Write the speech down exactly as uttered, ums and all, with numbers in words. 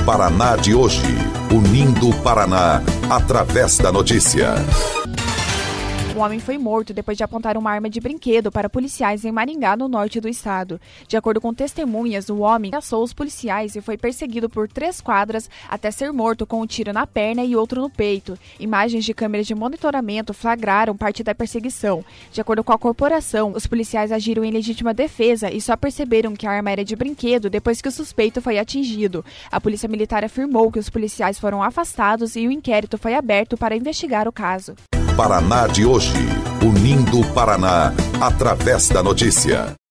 Paraná de hoje, unindo o Paraná através da notícia. Um homem foi morto depois de apontar uma arma de brinquedo para policiais em Maringá, no norte do estado. De acordo com testemunhas, o homem ameaçou os policiais e foi perseguido por três quadras até ser morto com um tiro na perna e outro no peito. Imagens de câmeras de monitoramento flagraram parte da perseguição. De acordo com a corporação, os policiais agiram em legítima defesa e só perceberam que a arma era de brinquedo depois que o suspeito foi atingido. A Polícia Militar afirmou que os policiais foram afastados e o inquérito foi aberto para investigar o caso. Paraná de hoje, unindo o Paraná através da notícia.